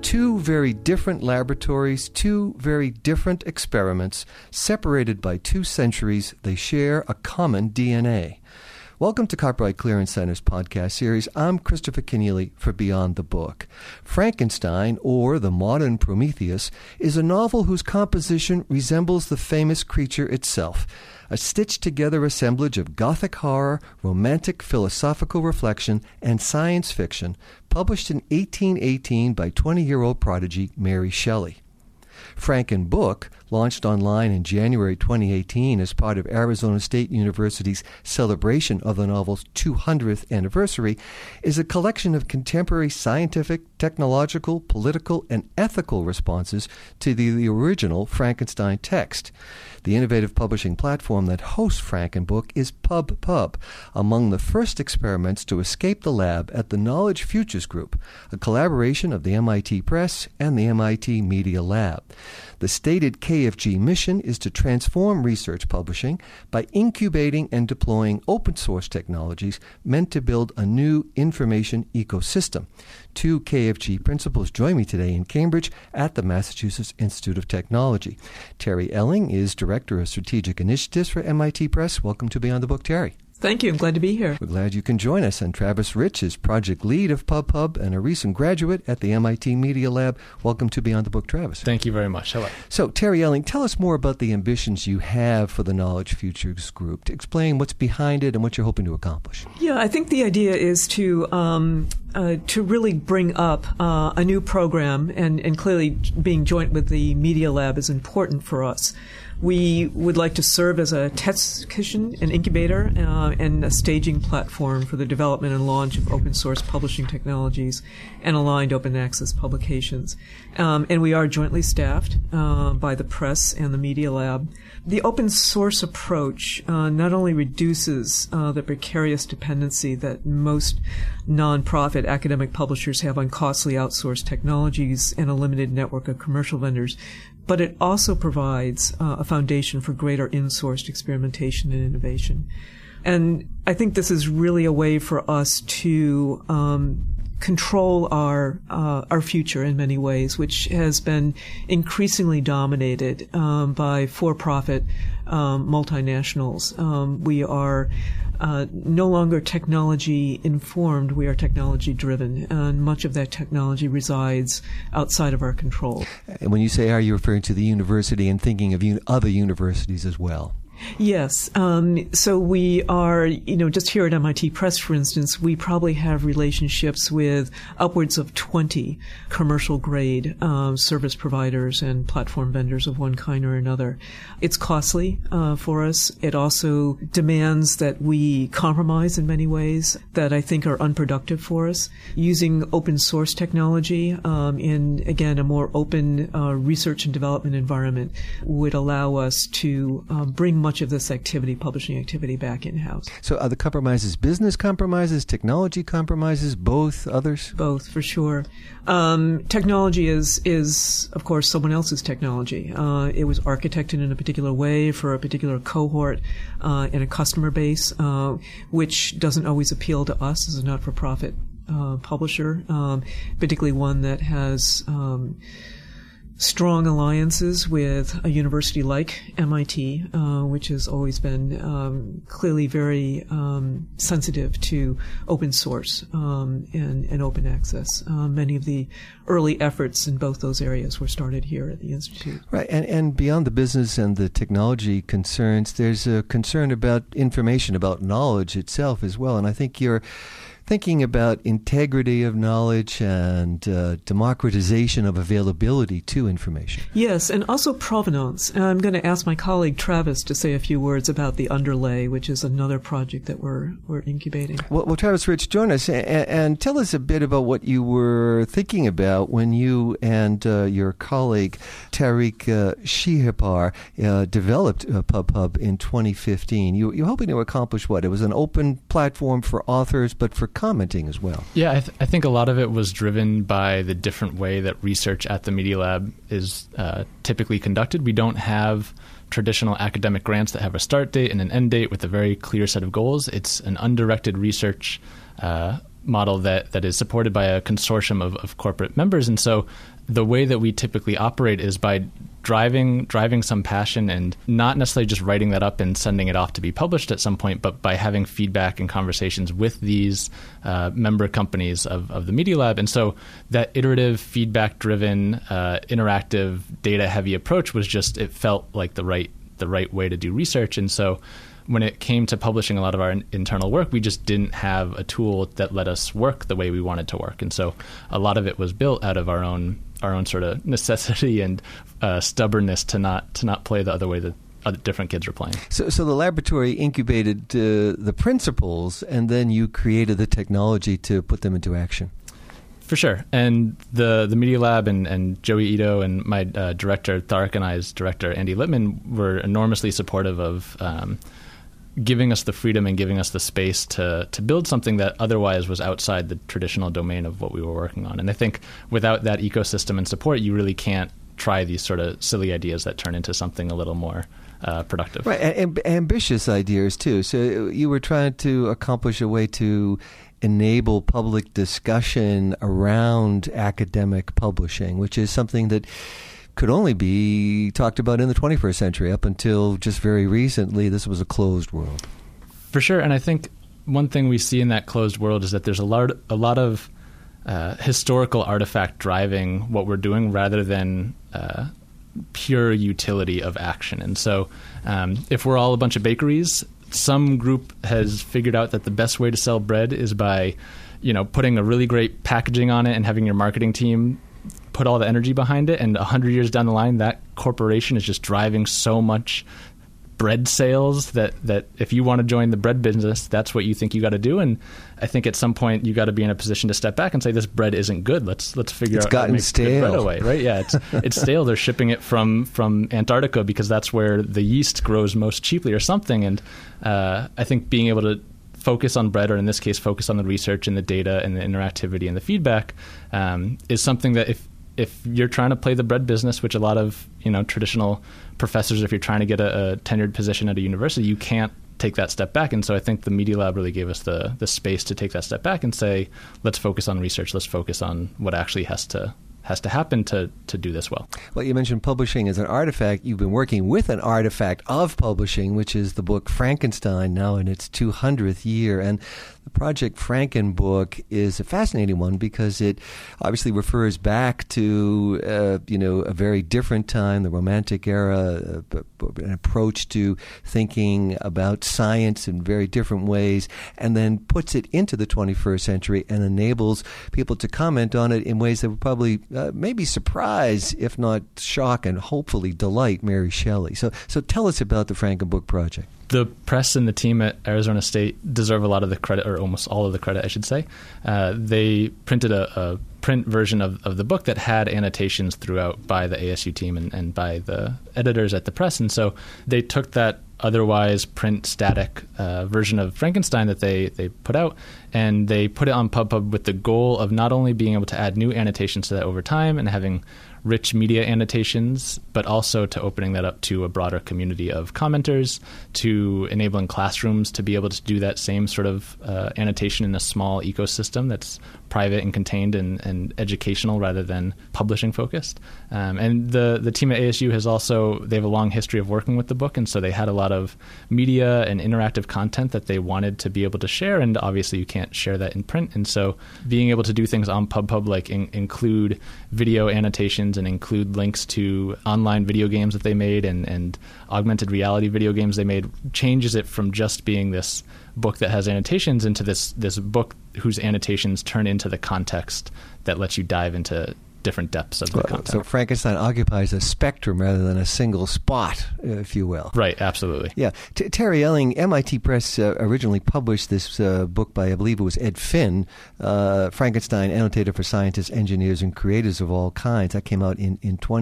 two very different laboratories, two very different experiments, separated by 2 centuries. They share a common DNA. Welcome to Copyright Clearance Center's podcast series. I'm Christopher Kenneally for Beyond the Book. Frankenstein, or The Modern Prometheus, is a novel whose composition resembles the famous creature itself, a stitched-together assemblage of Gothic horror, romantic philosophical reflection, and science fiction, published in 1818 by 20-year-old prodigy Mary Shelley. Frankenbook, launched online in January 2018 as part of Arizona State University's celebration of the novel's 200th anniversary, is a collection of contemporary scientific, technological, political, and ethical responses to the original Frankenstein text. The innovative publishing platform that hosts Frankenbook is PubPub, among the first experiments to escape the lab at the Knowledge Futures Group, a collaboration of the MIT Press and the MIT Media Lab. The stated KFG mission is to transform research publishing by incubating and deploying open source technologies meant to build a new information ecosystem. 2 KFG principals join me today in Cambridge at the Massachusetts Institute of Technology. Terry Elling is Director of Strategic Initiatives for MIT Press. Welcome to Beyond the Book, Terry. Thank you. I'm glad to be here. We're glad you can join us. And Travis Rich is Project Lead of PubPub and a recent graduate at the MIT Media Lab. Welcome to Beyond the Book, Travis. Thank you very much. Hello. So, Terry Elling, tell us more about the ambitions you have for the Knowledge Futures Group. To explain what's behind it and what you're hoping to accomplish. Yeah, I think the idea is to really bring up a new program, and clearly being joint with the Media Lab is important for us. We would like to serve as a test kitchen, an incubator, and a staging platform for the development and launch of open source publishing technologies and aligned open access publications. And we are jointly staffed by the press and the Media Lab. The open source approach not only reduces the precarious dependency that most nonprofit academic publishers have on costly outsourced technologies and a limited network of commercial vendors, but it also provides a foundation for greater in-sourced experimentation and innovation. And I think this is really a way for us to control our future in many ways, which has been increasingly dominated by for-profit multinationals. We are no longer technology informed, we are technology driven, and much of that technology resides outside of our control. And when you say are you referring to the university and thinking of other universities as well? Yes. So we are, just here at MIT Press, for instance, we probably have relationships with upwards of 20 commercial grade service providers and platform vendors of one kind or another. It's costly for us. It also demands that we compromise in many ways that I think are unproductive for us. Using open source technology in, again, a more open research and development environment would allow us to bring much of this publishing activity, back in-house. So are the compromises business compromises, technology compromises, both, others? Both, for sure. Technology is, of course, someone else's technology. It was architected in a particular way for a particular cohort and a customer base, which doesn't always appeal to us as a not-for-profit publisher, particularly one that has strong alliances with a university like MIT, which has always been clearly very sensitive to open source and open access. Many of the early efforts in both those areas were started here at the Institute. Right, and beyond the business and the technology concerns, there's a concern about information, about knowledge itself as well, and I think you're thinking about integrity of knowledge and democratization of availability to information. Yes, and also provenance. And I'm going to ask my colleague Travis to say a few words about the Underlay, which is another project that we're incubating. Well, Travis Rich, join us and tell us a bit about what you were thinking about when you and your colleague Tariq Shihepar developed PubPub in 2015. You were hoping to accomplish what? It was an open platform for authors, but for commenting as well. Yeah, I think a lot of it was driven by the different way that research at the Media Lab is typically conducted. We don't have traditional academic grants that have a start date and an end date with a very clear set of goals. It's an undirected research model that is supported by a consortium of corporate members. And so the way that we typically operate is by driving some passion and not necessarily just writing that up and sending it off to be published at some point, but by having feedback and conversations with these member companies of the Media Lab. And so that iterative, feedback-driven, interactive, data-heavy approach was just, it felt like the right way to do research. And so when it came to publishing a lot of our internal work, we just didn't have a tool that let us work the way we wanted to work. And so a lot of it was built out of our own sort of necessity and stubbornness to not play the other way that other different kids were playing. So the laboratory incubated the principles, and then you created the technology to put them into action. For sure. And the Media Lab and Joey Ito and my director, Thark, and I's director, Andy Lippman, were enormously supportive of giving us the freedom and giving us the space to build something that otherwise was outside the traditional domain of what we were working on. And I think without that ecosystem and support, you really can't try these sort of silly ideas that turn into something a little more productive. Right, and ambitious ideas too. So you were trying to accomplish a way to enable public discussion around academic publishing, which is something that could only be talked about in the 21st century. Up until just very recently, this was a closed world. For sure, and I think one thing we see in that closed world is that there's a lot of historical artifact driving what we're doing rather than pure utility of action. And so if we're all a bunch of bakeries, some group has figured out that the best way to sell bread is by, putting a really great packaging on it and having your marketing team put all the energy behind it, and 100 years down the line, that corporation is just driving so much bread sales that if you want to join the bread business, that's what you think you got to do. And I think at some point you got to be in a position to step back and say, this bread isn't good. Let's figure out how to make good bread away, right? Yeah, it's stale. They're shipping it from Antarctica because that's where the yeast grows most cheaply or something. And I think being able to focus on bread, or in this case, focus on the research and the data and the interactivity and the feedback, is something that if you're trying to play the bread business, which a lot of traditional professors, if you're trying to get a tenured position at a university, you can't take that step back. And so I think the Media Lab really gave us the space to take that step back and say, let's focus on research. Let's focus on what actually has to happen to do this well. Well, you mentioned publishing as an artifact. You've been working with an artifact of publishing, which is the book Frankenstein, now in its 200th year. And the Project Frankenbook is a fascinating one because it obviously refers back to, a very different time, the Romantic era, an approach to thinking about science in very different ways, and then puts it into the 21st century and enables people to comment on it in ways that would probably maybe surprise, if not shock, and hopefully delight Mary Shelley. So tell us about the Frankenbook Project. The press and the team at Arizona State deserve a lot of the credit, or almost all of the credit, I should say. They printed a print version of the book that had annotations throughout by the ASU team and by the editors at the press. And so they took that otherwise print static version of Frankenstein that they put out, and they put it on PubPub with the goal of not only being able to add new annotations to that over time and having rich media annotations, but also to opening that up to a broader community of commenters, to enabling classrooms to be able to do that same sort of annotation in a small ecosystem that's private and contained and educational rather than publishing focused. And the team at ASU they have a long history of working with the book, and so they had a lot of media and interactive content that they wanted to be able to share, and obviously you can't share that in print. And so being able to do things on PubPub, like include video annotations and include links to online video games that they made and augmented reality video games they made, changes it from just being this book that has annotations into this book whose annotations turn into the context that lets you dive into different depths of the content. So Frankenstein occupies a spectrum rather than a single spot, if you will. Right, absolutely. Yeah. Terry Elling, MIT Press originally published this book by, I believe it was Ed Finn, Frankenstein, Annotated for Scientists, Engineers, and Creators of All Kinds. That came out in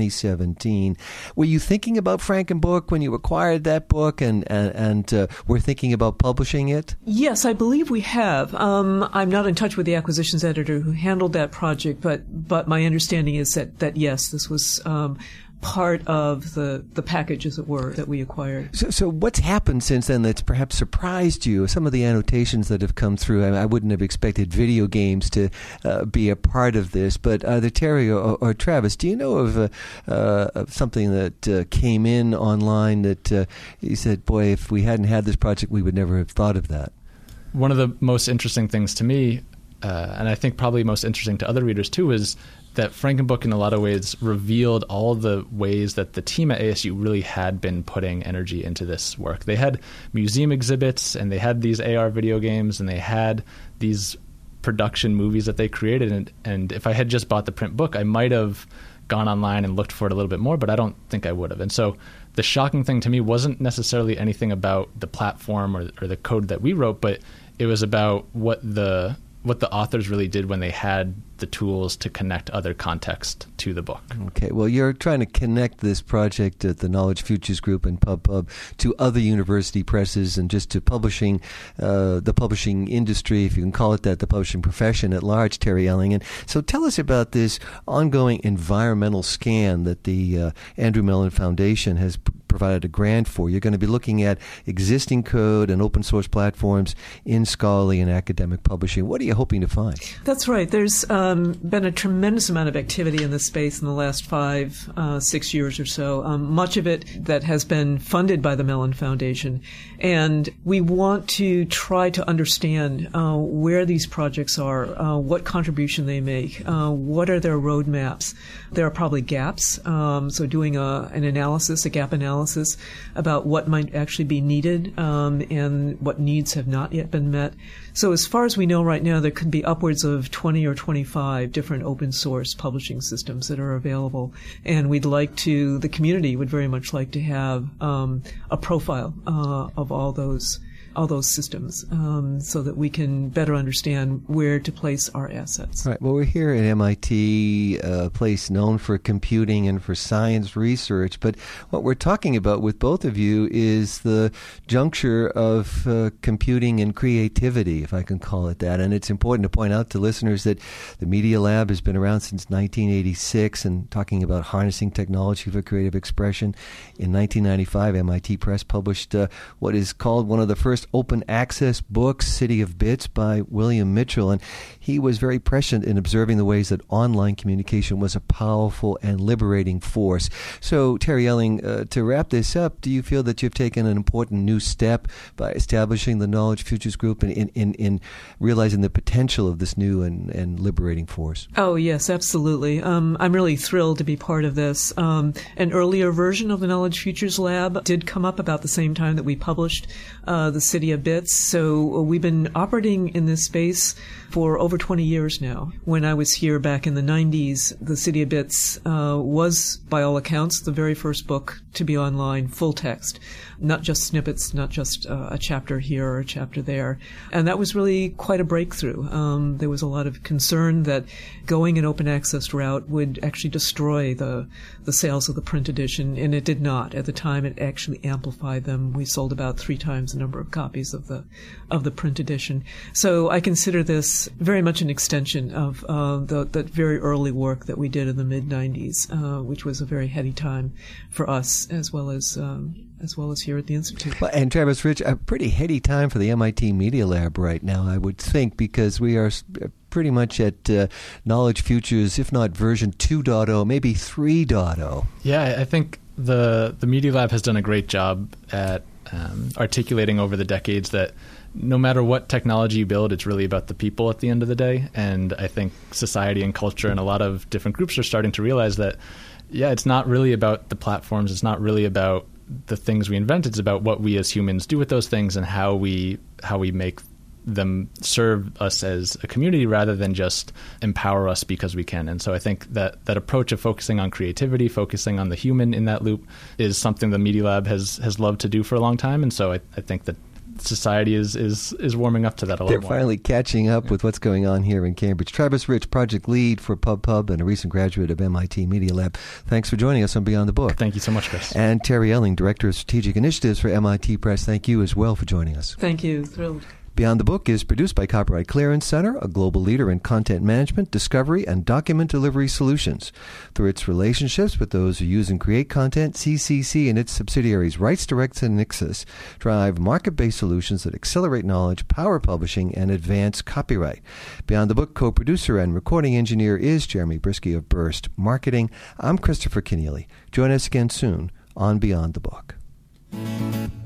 2017. Were you thinking about Frankenbook when you acquired that book and were thinking about publishing it? Yes, I believe we have. I'm not in touch with the acquisitions editor who handled that project, but my understanding is that yes, this was part of the package, as it were, that we acquired. So what's happened since then that's perhaps surprised you? Some of the annotations that have come through, I wouldn't have expected video games to be a part of this, but either Terry or Travis, do you know of something that came in online that you said, boy, if we hadn't had this project, we would never have thought of that? One of the most interesting things to me, and I think probably most interesting to other readers too, is that Frankenbook in a lot of ways revealed all the ways that the team at ASU really had been putting energy into this work. They had museum exhibits, and they had these AR video games, and they had these production movies that they created. And if I had just bought the print book, I might have gone online and looked for it a little bit more, but I don't think I would have. And so the shocking thing to me wasn't necessarily anything about the platform or the code that we wrote, but it was about what the authors really did when they had the tools to connect other context to the book. Okay, well, you're trying to connect this project at the Knowledge Futures Group and PubPub to other university presses and just to publishing, the publishing industry, if you can call it that, the publishing profession at large, Terry Elling. And so tell us about this ongoing environmental scan that the Andrew Mellon Foundation has provided a grant for. You're going to be looking at existing code and open source platforms in scholarly and academic publishing. What are you hoping to find? That's right. There's been a tremendous amount of activity in this space in the last 5-6 years or so, much of it that has been funded by the Mellon Foundation. And we want to try to understand where these projects are, what contribution they make, what are their roadmaps. There are probably gaps, so doing an analysis, a gap analysis about what might actually be needed and what needs have not yet been met. So as far as we know right now, there could be upwards of 20 or 25 different open source publishing systems that are available. And the community would very much like to have a profile of all those systems so that we can better understand where to place our assets. Right. Well, we're here at MIT, a place known for computing and for science research, but what we're talking about with both of you is the juncture of computing and creativity, if I can call it that. And it's important to point out to listeners that the Media Lab has been around since 1986 and talking about harnessing technology for creative expression. In 1995, MIT Press published what is called one of the first open access books, City of Bits, by William Mitchell, and he was very prescient in observing the ways that online communication was a powerful and liberating force. So, Terry Elling, to wrap this up, do you feel that you've taken an important new step by establishing the Knowledge Futures Group in realizing the potential of this new and liberating force? Oh, yes, absolutely. I'm really thrilled to be part of this. An earlier version of the Knowledge Futures Lab did come up about the same time that we published the City of Bits. So we've been operating in this space for over 20 years now. When I was here back in the 90s, the City of Bits was, by all accounts, the very first book to be online, full text, not just snippets, not just a chapter here or a chapter there. And that was really quite a breakthrough. There was a lot of concern that going an open access route would actually destroy the sales of the print edition, and it did not. At the time, it actually amplified them. We sold about 3 times the number of copies of the print edition. So I consider this very much an extension of that very early work that we did in the mid-90s, which was a very heady time for us as well as here at the Institute. Well, and Travis Rich, a pretty heady time for the MIT Media Lab right now, I would think, because we are pretty much at Knowledge Futures, if not version 2.0, maybe 3.0. Yeah, I think the Media Lab has done a great job at articulating over the decades that no matter what technology you build, it's really about the people at the end of the day. And I think society and culture and a lot of different groups are starting to realize that, yeah, it's not really about the platforms. It's not really about the things we invent. It's about what we as humans do with those things and how we make them serve us as a community rather than just empower us because we can. And so I think that approach of focusing on creativity, focusing on the human in that loop is something the Media Lab has loved to do for a long time. And so I think that society is warming up to that a lot more. They're finally catching up with what's going on here in Cambridge. Travis Rich, project lead for PubPub and a recent graduate of MIT Media Lab. Thanks for joining us on Beyond the Book. Thank you so much, Chris. And Terry Elling, Director of Strategic Initiatives for MIT Press. Thank you as well for joining us. Thank you. Thrilled. Beyond the Book is produced by Copyright Clearance Center, a global leader in content management, discovery, and document delivery solutions. Through its relationships with those who use and create content, CCC and its subsidiaries RightsDirect and Nixus drive market-based solutions that accelerate knowledge, power publishing, and advance copyright. Beyond the Book co-producer and recording engineer is Jeremy Brisky of Burst Marketing. I'm Christopher Keneally. Join us again soon on Beyond the Book.